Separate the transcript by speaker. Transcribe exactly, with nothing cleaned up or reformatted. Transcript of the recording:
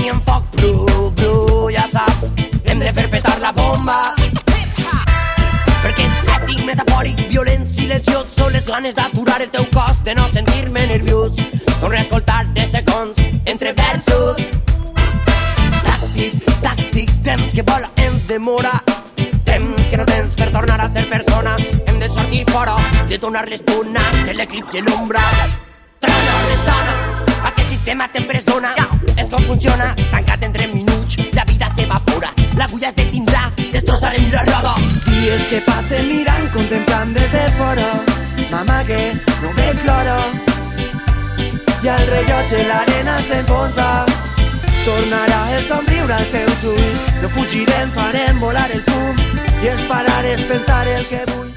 Speaker 1: teníem foc, bru, bru, ja saps, hem de fer petar la bomba. Perquè és ètic, metafòric, violent, silenciós, són les ganes d'aturar el teu cos, de no sentir-me nerviós. Torno a escoltar de segons entre versos. Tàctic, tàctic, temps que vola ens demora, temps que no tens per tornar a ser persona. Hem de sortir fora, de donar les tunes, de l'eclipse i l'ombra. Trona, ressona, aquest sistema t'empresona. És com funciona, tancat entre minuts, la vida s'evapora, l'agulla es detindrà, destrossarem la roda.
Speaker 2: Dies que passen mirant, contemplant des de fora, m'amague, no veig l'hora, i el rellotge l'arena s'enfonsa. Tornarà el somriure als teus ulls, no fugirem, farem volar el fum, i és parar, és pensar el que vull.